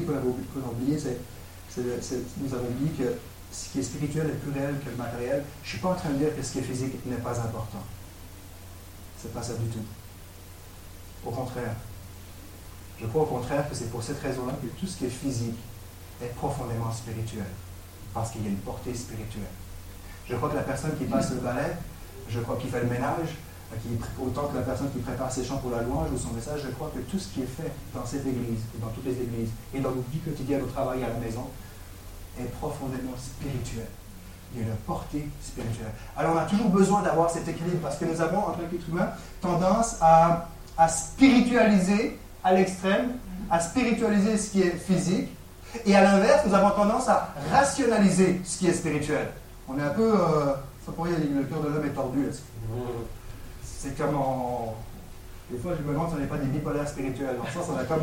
c'est nous avons oublié que ce qui est spirituel est plus réel que le matériel. Je ne suis pas en train de dire que ce qui est physique n'est pas important. Ce n'est pas ça du tout. Au contraire. Je crois au contraire que c'est pour cette raison-là que tout ce qui est physique est profondément spirituel. Parce qu'il y a une portée spirituelle. Je crois que la personne qui passe le balai, je crois qu'il fait le ménage, autant que la personne qui prépare ses chants pour la louange ou son message, je crois que tout ce qui est fait dans cette église, et dans toutes les églises, et dans nos vies quotidiennes, au travail et à la maison, est profondément spirituel. Il y a une portée spirituelle. Alors on a toujours besoin d'avoir cet équilibre parce que nous avons, en tant qu'être humain, tendance à spiritualiser à l'extrême, à spiritualiser ce qui est physique, et à l'inverse, nous avons tendance à rationaliser ce qui est spirituel. On est un peu... ça pourrait dire le cœur de l'homme est tordu. C'est comme des fois, je me demande si on n'est pas des bipolaires spirituels. Dans le sens, on a comme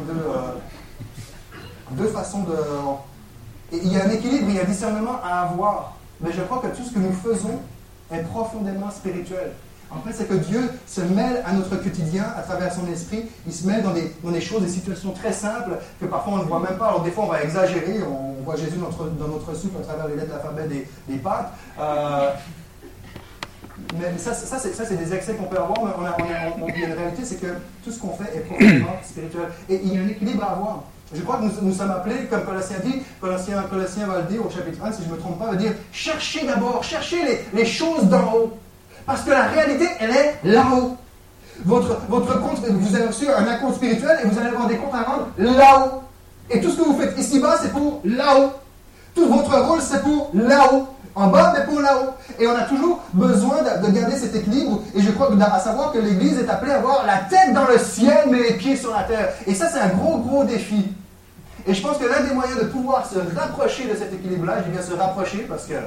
deux façons de... Et il y a un équilibre, il y a un discernement à avoir. Mais je crois que tout ce que nous faisons est profondément spirituel. En fait, c'est que Dieu se mêle à notre quotidien à travers son esprit. Il se mêle dans des choses, des situations très simples que parfois on ne voit même pas. Alors des fois, on va exagérer. On voit Jésus dans notre soupe à travers les lettres de l'alphabet des Pâques. Mais ça c'est des excès qu'on peut avoir. Mais il y a une réalité, c'est que tout ce qu'on fait est profondément spirituel. Et il y a un équilibre à avoir. Je crois que nous sommes appelés, comme Colossiens dit, Colossiens va le dire au chapitre 1, si je ne me trompe pas, va dire « Cherchez d'abord, cherchez les choses d'en haut. » Parce que la réalité, elle est là-haut. Votre compte, vous avez reçu un compte spirituel et vous allez avoir des comptes à rendre là-haut. Et tout ce que vous faites ici-bas, c'est pour là-haut. Tout votre rôle, c'est pour là-haut. En bas, mais pour là-haut. Et on a toujours besoin de garder cet équilibre. Et je crois à savoir que l'Église est appelée à avoir la tête dans le ciel, mais les pieds sur la terre. Et ça, c'est un gros défi. Et je pense que l'un des moyens de pouvoir se rapprocher de cet équilibre-là, je dis bien se rapprocher, parce que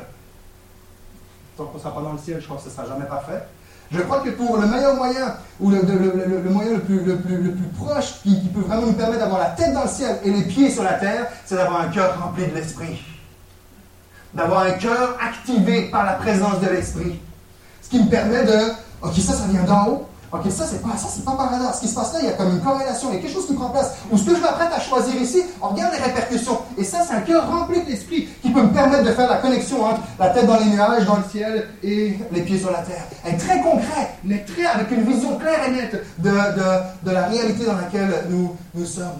tant qu'on ne sera pas dans le ciel, je crois que ce ne sera jamais parfait. Je crois que pour le meilleur moyen, ou le moyen le plus proche, qui peut vraiment nous permettre d'avoir la tête dans le ciel et les pieds sur la terre, c'est d'avoir un cœur rempli de l'Esprit. D'avoir un cœur activé par la présence de l'Esprit. Ce qui me permet de, ok, ça vient d'en haut. Ok, ça c'est pas par hasard. Ce qui se passe là, il y a comme une corrélation, il y a quelque chose qui prend place. Ou ce que je m'apprête à choisir ici, on regarde les répercussions. Et ça, c'est un cœur rempli de l'Esprit qui peut me permettre de faire la connexion entre la tête dans les nuages, dans le ciel, et les pieds sur la terre. Être très concret, mais avec une vision claire et nette de la réalité dans laquelle nous sommes.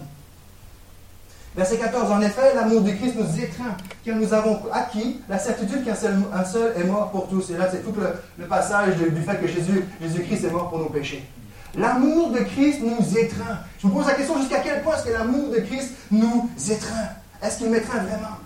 Verset 14, en effet, l'amour de Christ nous étreint, car nous avons acquis la certitude qu'un seul est mort pour tous. Et là, c'est tout le passage du fait que Jésus-Christ est mort pour nos péchés. L'amour de Christ nous étreint. Je me pose la question, jusqu'à quel point est-ce que l'amour de Christ nous étreint? Est-ce qu'il m'étreint vraiment?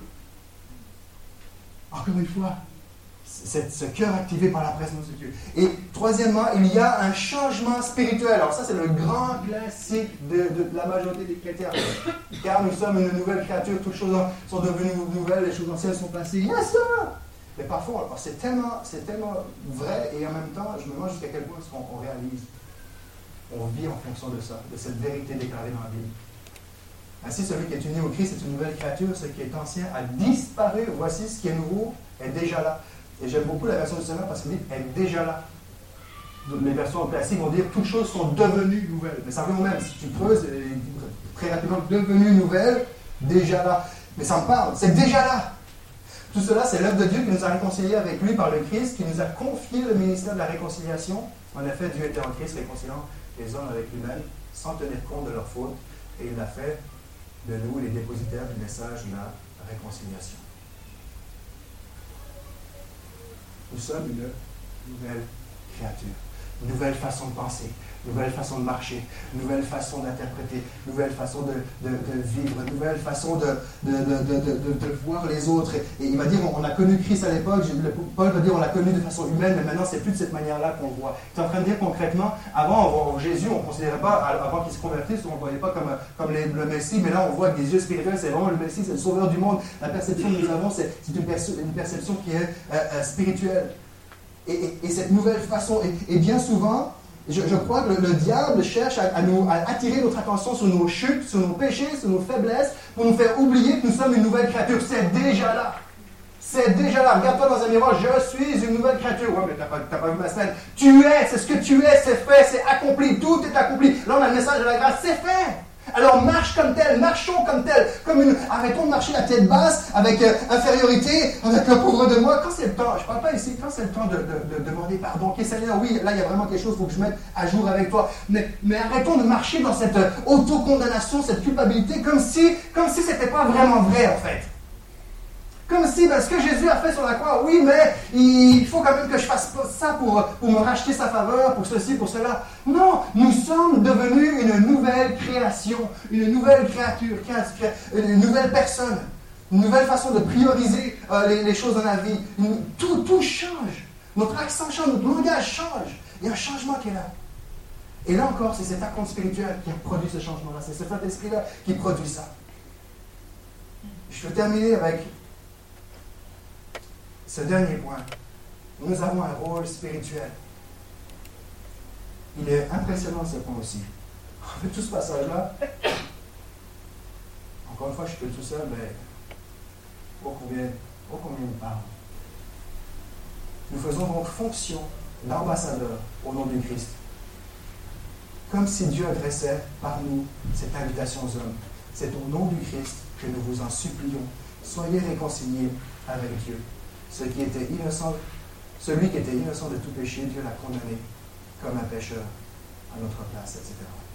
Encore une fois, ce cœur activé par la présence de Dieu. Et troisièmement, il y a un changement spirituel. Alors ça, c'est le grand classique de la majorité des chrétiens. Car nous sommes une nouvelle créature, toutes choses sont devenues nouvelles, les choses anciennes sont passées. Yes, ça! Mais parfois, c'est tellement vrai, et en même temps, je me demande jusqu'à quel point est-ce qu'on réalise. On vit en fonction de ça, de cette vérité déclarée dans la Bible. Ainsi, celui qui est uni au Christ est une nouvelle créature, ce qui est ancien a disparu. Voici ce qui est nouveau est déjà là. Et j'aime beaucoup la version du Seigneur parce qu'elle dit « elle est déjà là ». Les versions classiques vont dire « toutes choses sont devenues nouvelles ». Mais ça revient au même. Si tu creuses, très rapidement « devenues nouvelles », déjà là. Mais ça me parle, c'est déjà là. Tout cela, c'est l'œuvre de Dieu qui nous a réconciliés avec lui par le Christ, qui nous a confié le ministère de la réconciliation. En effet, Dieu était en Christ réconciliant les hommes avec lui-même sans tenir compte de leurs fautes, et il a fait de nous les dépositaires du message de la réconciliation. Nous sommes une nouvelle créature, une nouvelle façon de penser, une nouvelle façon de marcher, une nouvelle façon d'interpréter, une nouvelle façon de vivre, une nouvelle façon de voir les autres. Et il va dire, on a connu Christ à l'époque, Paul va dire, on l'a connu de façon humaine, mais maintenant, c'est plus de cette manière-là qu'on le voit. Tu es en train de dire concrètement, avant, Jésus, on ne considérait pas, avant qu'il se convertisse, on ne le voyait pas comme le Messie, mais là, on voit avec des yeux spirituels, c'est vraiment le Messie, c'est le sauveur du monde. La perception que nous avons, c'est une perception qui est spirituelle. Et cette nouvelle façon, et bien souvent, je crois que le diable cherche à attirer notre attention sur nos chutes, sur nos péchés, sur nos faiblesses, pour nous faire oublier que nous sommes une nouvelle créature. C'est déjà là. C'est déjà là. Regarde-toi dans un miroir, je suis une nouvelle créature. Ouais, mais t'as pas vu ma semaine. Tu es, c'est ce que tu es, c'est fait, c'est accompli, tout est accompli. Là, on a le message de la grâce, c'est fait. Alors marche comme tel, marchons comme tel, arrêtons de marcher la tête basse, avec infériorité, avec le pauvre de moi. Quand c'est le temps, je ne parle pas ici, quand c'est le temps de demander pardon, ok Seigneur, oui, là il y a vraiment quelque chose, il faut que je mette à jour avec toi. Mais arrêtons de marcher dans cette autocondamnation, cette culpabilité, comme si ce n'était pas vraiment vrai en fait. Comme si, ce que Jésus a fait sur la croix, oui, mais il faut quand même que je fasse ça pour me racheter sa faveur, pour ceci, pour cela. Non, nous sommes devenus une nouvelle création, une nouvelle créature, une nouvelle personne, une nouvelle façon de prioriser les choses dans la vie. Tout change. Notre accent change, notre langage change. Il y a un changement qui est là. Et là encore, c'est cet acompte spirituel qui a produit ce changement-là. C'est ce Saint-Esprit-là qui produit ça. Je vais terminer avec ce dernier point. Nous avons un rôle spirituel. Il est impressionnant ce point aussi. En fait, tout ce passage-là, encore une fois, je suis tout seul, mais oh combien il parle. Nous faisons donc fonction d'ambassadeur au nom du Christ. Comme si Dieu adressait par nous cette invitation aux hommes. C'est au nom du Christ que nous vous en supplions. Soyez réconciliés avec Dieu. Celui qui était innocent de tout péché, Dieu l'a condamné comme un pécheur à notre place, etc.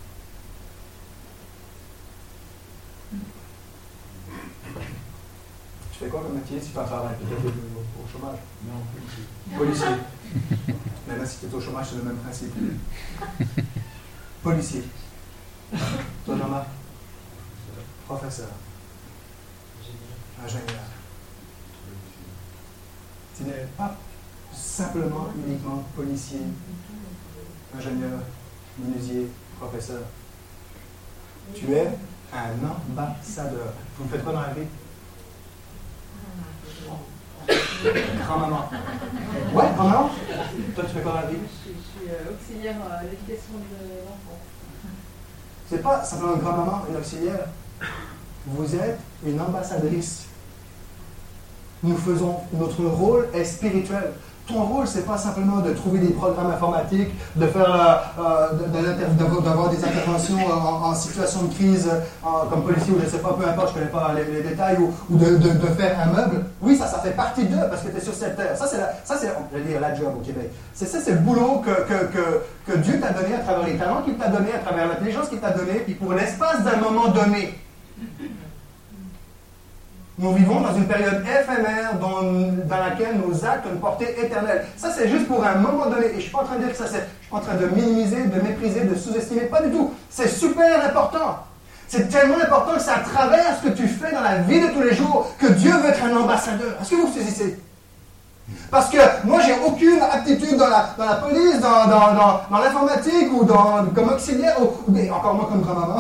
Tu fais quoi comme métier si tu vas travailler peut-être au chômage? Non, policier. Mais là, si tu es au chômage, c'est le même principe. Policier. Toi, Thomas? Professeur. Ingénieur. Tu n'es pas simplement, uniquement policier, ingénieur, menuisier, professeur. Tu es un ambassadeur. Vous faites quoi dans la vie? Grand-maman. Ouais, grand-maman? Toi, tu fais quoi dans la vie? Je suis auxiliaire à l'éducation de l'enfant. C'est pas simplement une grand-maman, une auxiliaire. Vous êtes une ambassadrice. Nous faisons, notre rôle est spirituel. Ton rôle, c'est pas simplement de trouver des programmes informatiques, de faire, d'avoir des interventions en situation de crise, comme policier ou je ne sais pas, peu importe, je ne connais pas les détails, ou de faire un meuble. Oui, ça fait partie d'eux parce que tu es sur cette terre. Ça, c'est on peut dire, la job au Québec. C'est le boulot que Dieu t'a donné à travers les talents qu'il t'a donné, à travers l'intelligence qu'il t'a donné, puis pour l'espace d'un moment donné. Nous vivons dans une période éphémère dans laquelle nos actes ont une portée éternelle. Ça, c'est juste pour un moment donné. Et je ne suis pas en train de dire que ça, je ne suis pas en train de minimiser, de mépriser, de sous-estimer. Pas du tout. C'est super important. C'est tellement important que c'est à travers ce que tu fais dans la vie de tous les jours que Dieu veut être un ambassadeur. Est-ce que vous saisissez? Parce que moi, j'ai aucune aptitude dans la police, dans l'informatique ou comme auxiliaire, ou encore moins comme grand-maman.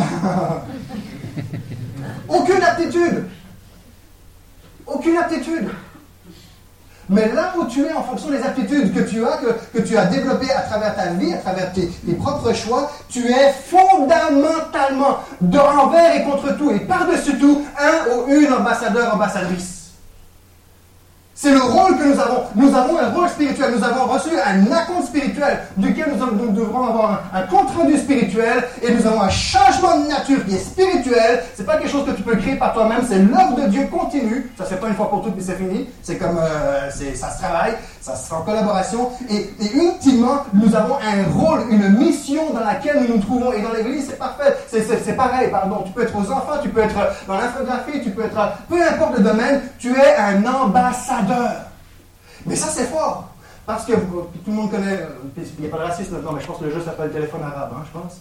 Aucune aptitude. Aucune aptitude. Mais là où tu es, en fonction des aptitudes que tu as développées à travers ta vie, à travers tes propres choix, tu es fondamentalement envers et contre tout, et par-dessus tout, un ou une ambassadeur, ambassadrice. C'est le rôle que nous avons. Nous avons un rôle spirituel. Nous avons reçu un acompte spirituel duquel nous devrons avoir un compte-rendu spirituel et nous avons un changement de nature qui est spirituel. C'est pas quelque chose que tu peux créer par toi-même. C'est l'œuvre de Dieu continue. Ça se fait pas une fois pour toutes et c'est fini. C'est comme, ça se travaille. Ça se fait en collaboration. Et ultimement, nous avons un rôle, une mission dans laquelle nous nous trouvons. Et dans l'Église, c'est parfait. C'est pareil. Pardon. Tu peux être aux enfants, tu peux être dans l'infographie, tu peux être, peu importe le domaine, tu es un ambassadeur. Mais ça, c'est fort. Parce que tout le monde connaît, il n'y a pas de racisme maintenant, mais je pense que le jeu s'appelle téléphone arabe, je pense.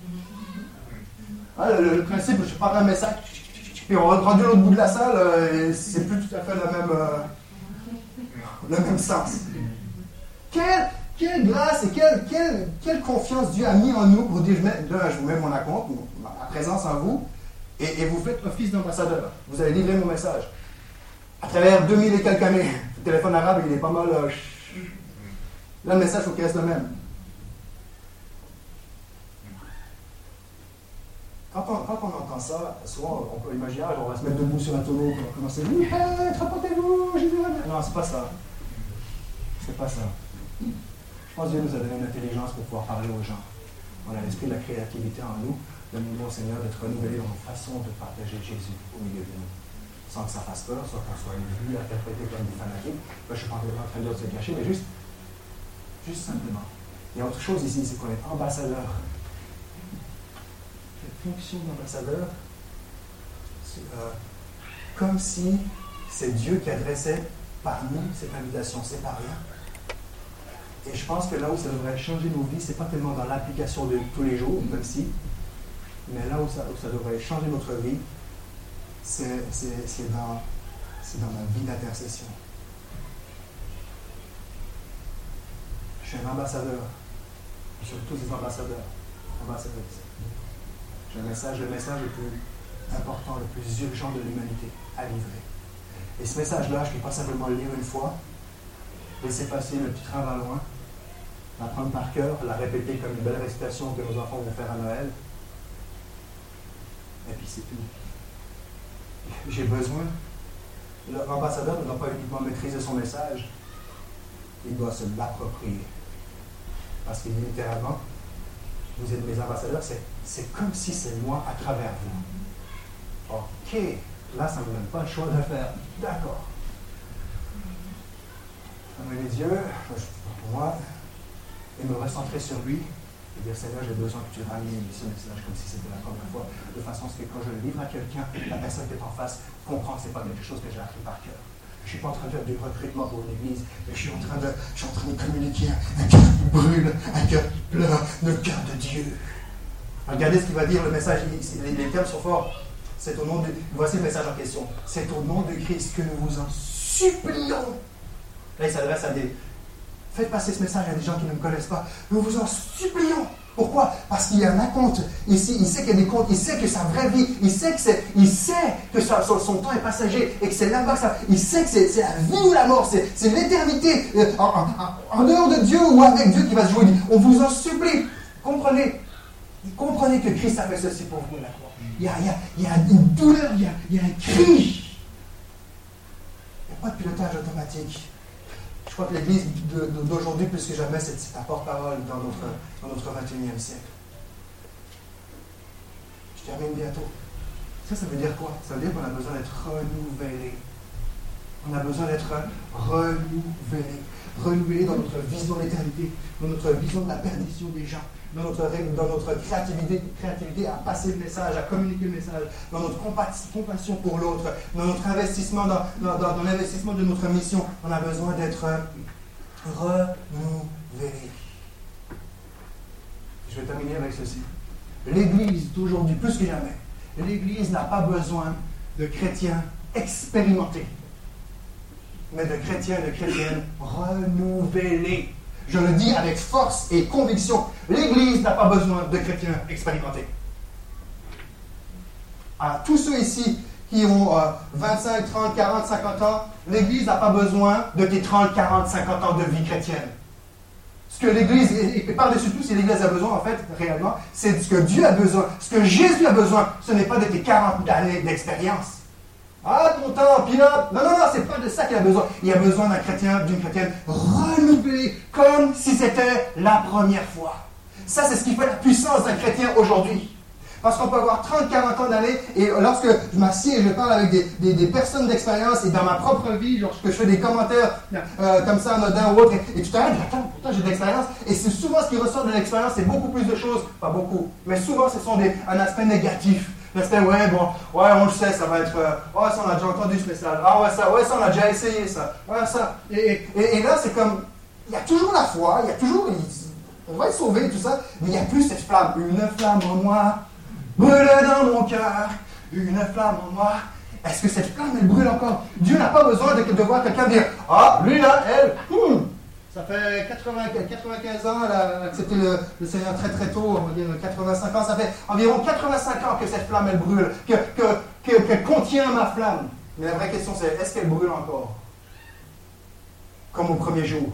Ah, le principe, je parle un message, puis on rendu à l'autre bout de la salle, c'est plus tout à fait le même sens. Quelle grâce et quelle confiance Dieu a mis en nous pour dire, je vous mets mon acompte, ma présence en vous, et vous faites office d'ambassadeur. Vous allez livrer mon message. À travers 2000 et quelques années, le téléphone arabe, il est pas mal... Là, le message, il faut qu'il reste le même. Quand on entend ça, souvent, on peut imaginer, on va se mettre debout sur un tonneau, on va commencer, rapportez-vous, Jésus. Non, c'est pas ça. C'est pas ça. Je pense que Dieu nous a donné une intelligence pour pouvoir parler aux gens. On a l'esprit de la créativité en nous. Demandons au Seigneur d'être renouvelé dans nos façons de partager Jésus au milieu de nous. Sans que ça fasse peur, soit qu'on soit vu, interprété comme des fanatiques. Là, je ne suis pas en train de se cacher, mais juste simplement. Il y a autre chose ici, c'est qu'on est ambassadeur. Cette fonction d'ambassadeur, c'est comme si c'est Dieu qui adressait par nous cette invitation, c'est pas rien. Et je pense que là où ça devrait changer nos vies, c'est pas tellement dans l'application de tous les jours, même si, mais là où ça devrait changer notre vie, c'est dans ma vie d'intercession. Je suis un ambassadeur. Je suis tous des ambassadeurs. J'ai le message le plus important, le plus urgent de l'humanité à livrer. Et ce message-là, je ne peux pas simplement le lire une fois, laisser passer le petit train va loin, l'apprendre par cœur, la répéter comme une belle récitation que nos enfants vont faire à Noël. Et puis c'est tout. J'ai besoin. L'ambassadeur ne doit pas uniquement maîtriser son message, il doit se l'approprier. Parce que littéralement, vous êtes mes ambassadeurs, c'est comme si c'est moi à travers vous. Ok, là, ça ne me donne pas le choix de le faire. D'accord. Fermer les yeux, pour moi, et me recentrer sur lui. Et dire, Seigneur, j'ai besoin que tu ramènes ce message comme si c'était la première fois, de façon à ce que quand je le livre à quelqu'un, la personne qui est en face comprend que ce n'est pas quelque chose que j'ai appris par cœur. Je ne suis pas en train de faire du recrutement pour une église, mais je suis en train de communiquer un cœur qui brûle, un cœur qui pleure, le cœur de Dieu. Regardez ce qu'il va dire, le message, les termes sont forts. Voici le message en question. C'est au nom de Christ que nous vous en supplions. Là, il s'adresse à des... Faites passer ce message à des gens qui ne me connaissent pas. Nous vous en supplions. Pourquoi? Parce qu'il y a un acompte ici. Il sait qu'il y a des comptes. Il sait que sa vraie vie, il sait que son temps est passager et que c'est là-bas que ça. Il sait que c'est la vie ou la mort. C'est l'éternité en dehors de Dieu ou avec Dieu qui va se jouer. On vous en supplie. Comprenez que Christ a fait ceci pour vous. Il y a une douleur, il y a un cri. Il n'y a pas de pilotage automatique. Je crois que l'Église d'aujourd'hui, plus que jamais, c'est un porte-parole dans notre 21e siècle. Je termine bientôt. Ça veut dire quoi? Ça veut dire qu'on a besoin d'être renouvelé. On a besoin d'être renouvelé. Renouvelé dans notre vision de l'éternité, dans notre vision de la perdition des gens, dans notre créativité à passer le message, à communiquer le message, dans notre compassion pour l'autre, dans notre investissement, dans l'investissement de notre mission. On a besoin d'être renouvelé. Je vais terminer avec ceci. L'Église d'aujourd'hui, plus que jamais, l'Église n'a pas besoin de chrétiens expérimentés, mais de chrétiens et de chrétiennes renouvelés. Je le dis avec force et conviction. L'Église n'a pas besoin de chrétiens expérimentés. À tous ceux ici qui ont 25, 30, 40, 50 ans, l'Église n'a pas besoin de tes 30, 40, 50 ans de vie chrétienne. Ce que l'Église, et par-dessus tout, si l'Église a besoin, en fait, réellement, c'est ce que Dieu a besoin. Ce que Jésus a besoin, ce n'est pas de tes 40 années d'expérience. Ah, ton temps, puis là, non, c'est pas de ça qu'il a besoin. Il a besoin d'un chrétien, d'une chrétienne renouvelée, comme si c'était la première fois. Ça, c'est ce qui fait la puissance d'un chrétien aujourd'hui. Parce qu'on peut avoir 30, 40 ans d'années, et lorsque je m'assieds et je parle avec des personnes d'expérience, et dans ma propre vie, lorsque je fais des commentaires comme ça, anodins ou autres, et tu t'arrêtes, attends, pourtant j'ai de l'expérience, et c'est souvent ce qui ressort de l'expérience, c'est beaucoup plus de choses, pas beaucoup, mais souvent ce sont un aspect négatif. L'aspect, ouais, on le sait, ça va être, ça on a déjà entendu ce message, ça on a déjà essayé ça, ça. Et là, c'est comme, il y a toujours la foi, on va être sauvé, tout ça, mais il n'y a plus cette flamme, une flamme en moi. Brûle dans mon cœur, une flamme en moi. Est-ce que cette flamme, elle brûle encore? Dieu n'a pas besoin de voir quelqu'un dire, ah, lui là, elle, ça fait 95 ans, elle a accepté le Seigneur très très tôt, on va dire 85 ans, ça fait environ 85 ans que cette flamme, elle brûle, qu'elle contient ma flamme. Mais la vraie question, c'est, est-ce qu'elle brûle encore? Comme au premier jour.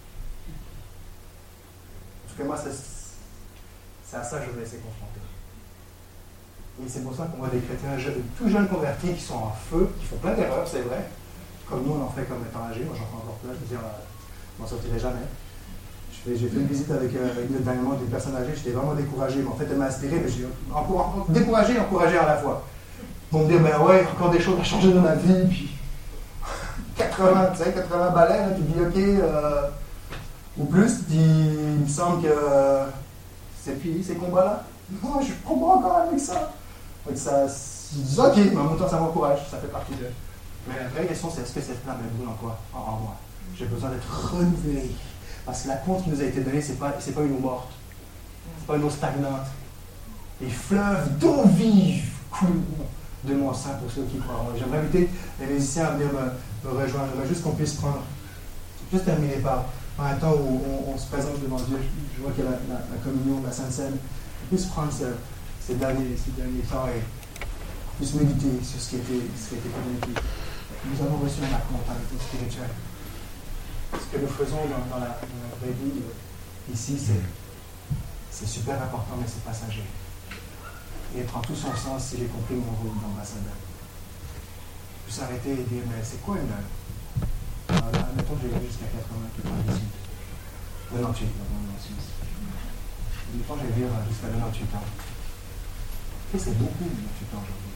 En tout cas, moi, c'est à ça que je vais essayer de confronter. Et c'est pour ça qu'on voit des chrétiens tout jeunes convertis qui sont en feu, qui font plein d'erreurs, c'est vrai. Comme nous, on en fait comme étant âgés. Moi, j'en fais encore plein. Je veux dire, je m'en sortirai jamais. J'ai fait une visite avec dernièrement des personnes âgées. J'étais vraiment découragé. Mais en fait, elle m'a inspiré. Mais j'ai découragé et encouragé à la fois. Pour me dire, ben ouais, encore des choses à changer dans ma vie. Puis 80 balais, là, tu dis, ok, ou plus. Puis il me semble que c'est fini ces combats-là. Non, je comprends encore avec ça. Donc ça, je dis, ok, mais en même temps, ça m'encourage, ça fait partie de. Mais la vraie question, c'est est-ce que cette flamme est brûle en moi? J'ai besoin d'être renouvelé. Parce que la compte qui nous a été donnée, c'est pas une eau morte. C'est pas une eau stagnante. Les fleuves d'eau vive coulent de mon sang pour ceux qui croient. J'aimerais inviter les musiciens à venir me rejoindre. J'aimerais juste qu'on puisse juste terminer par un temps où on se présente devant Dieu. Je vois qu'il y a la communion, la Sainte Seine. On puisse prendre ces derniers temps et on puisse méditer sur ce qui a été communiqué. Nous avons reçu un accompagnement spirituel. Ce que nous faisons dans la vraie vie, ici, c'est super important, mais c'est passager. Et elle prend tout son sens si j'ai compris mon rôle d'ambassadeur. Je peux s'arrêter et dire, mais c'est quoi une... Mettons que j'ai vu jusqu'à 98. 98, en Suisse. Mettons que j'ai vu jusqu'à 98 ans. Et c'est beaucoup, 98 ans aujourd'hui.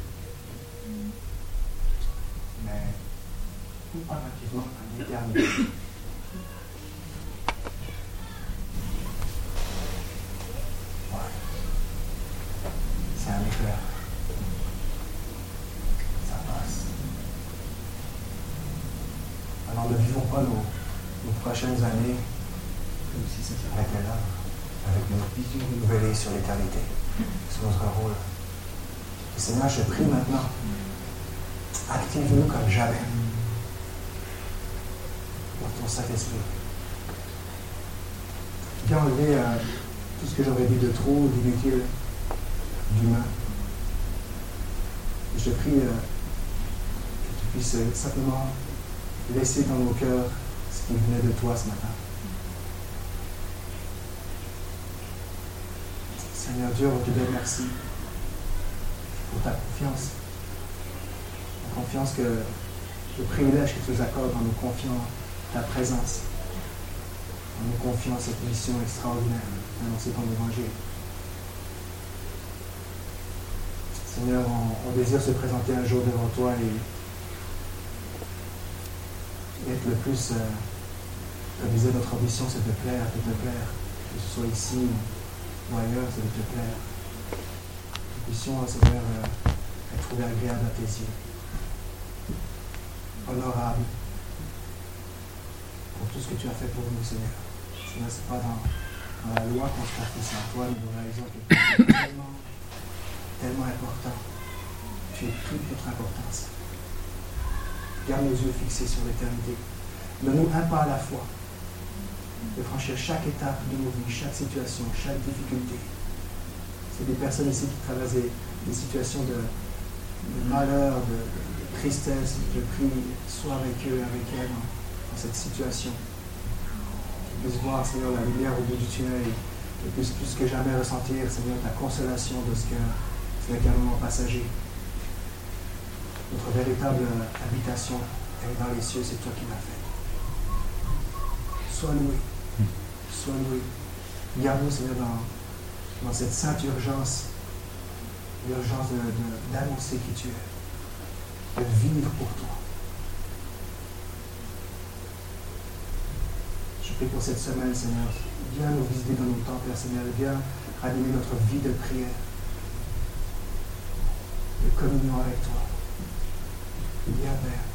Mais, comparativement à l'éternité. C'est un éclair. Ça passe. Alors ne vivons pas nos prochaines années comme si ça s'arrêtait là, avec notre vision renouvelée sur l'éternité, sur notre rôle. Et Seigneur, je prie maintenant, active-nous comme jamais pour ton Saint-Esprit. Viens enlever tout ce que j'aurais dit de trop, d'inutile, d'humain. Je prie que tu puisses simplement laisser dans nos cœurs ce qui venait de toi ce matin. Seigneur Dieu, on te donne merci pour ta confiance. La confiance que le privilège que tu nous accordes en nous confiant ta présence, en nous confiant cette mission extraordinaire d'annoncer ton évangile. Seigneur, on désire se présenter un jour devant toi et être le plus, comme disait notre ambition, c'est de te plaire, que ce soit ici ou ailleurs, c'est de te plaire. Nous puissions, Seigneur, être trouvés agréables à tes yeux, honorables pour tout ce que tu as fait pour nous, Seigneur. Seigneur, ce n'est pas dans la loi qu'on se confie en toi, nous réalisons que tu es tellement important. Tu es toute notre importance. Garde nos yeux fixés sur l'éternité. Donne-nous un pas à la fois de franchir chaque étape de nos vies, chaque situation, chaque difficulté. C'est des personnes ici qui traversent des situations de malheur, de tristesse. Je prie, sois avec eux, avec elles dans cette situation. Qu'ils puissent voir, Seigneur, la lumière au bout du tunnel et puissent plus que jamais ressentir, Seigneur, ta consolation de ce que c'est qu'un moment passager. Notre véritable habitation, elle est dans les cieux, c'est toi qui l'as fait. Sois loué. Sois loué. Garde-nous, Seigneur, dans cette sainte urgence, l'urgence d'annoncer qui tu es, de vivre pour toi. Je prie pour cette semaine, Seigneur. Viens nous visiter dans nos temps personnels. Viens animer notre vie de prière, de communion avec toi. Viens, Père.